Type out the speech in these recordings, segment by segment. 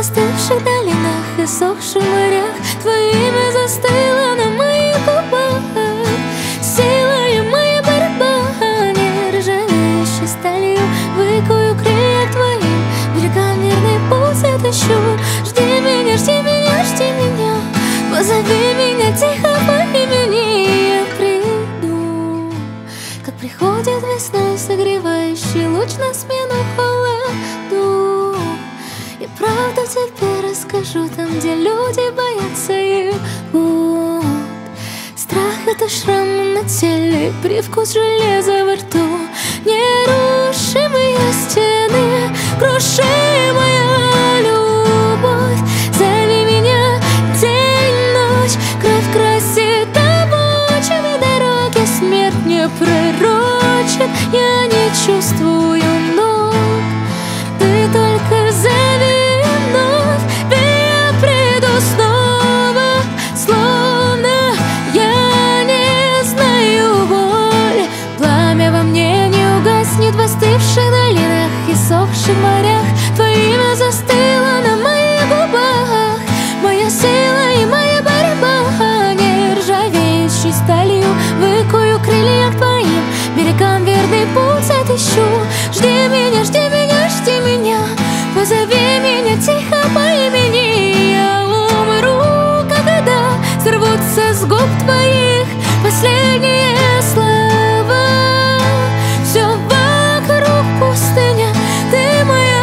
застывших долинах и сохших морях. Твое имя застыло на моих губах. Сила моя борьба, нержавеющей сталью выкую крылья твоим, берегам верный путь отыщу. Жди меня, жди меня, жди меня, позови меня тихо по имени, я приду. Как приходит весной согревающий луч на смену холоду, я правду тебе расскажу, там, где люди боятся его. Страх — это шрам на теле, привкус железа во рту, нерушимые стены, крушимая любовь. Зови меня день, ночь, кровь красит обочины дороги, смерть не пророчит, я не чувствую ног. Ты только зови вновь, ведь я приду снова, словно я не знаю боль. Пламя во мне не угаснет в остывших долинах и сохших морях. Твое имя застыло на моих губах, моя сила и моя борьба, нержавеющей сталью выкую крылья к твоим, берегам верный путь отыщу. Жди меня, жди меня, жди меня, позови меня тихо по имени, я умру, когда сорвутся с губ твоих последние слова. Все вокруг пустыня, ты моя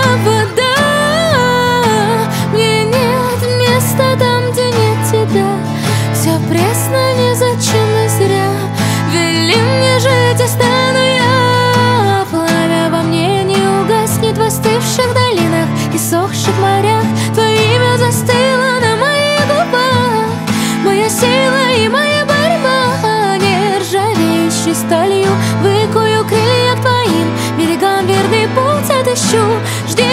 вода, мне нет места там, где нет тебя. Все пресно, не зачем и зря, вели мне жить, и стану я. Пламя во мне не угаснет в остывших долинах и сохших морях. Твое имя застыло на моих губах, моя сила и моя борьба, нержавеющей сталью выкую крылья к твоим, берегам верный путь отыщу. Жди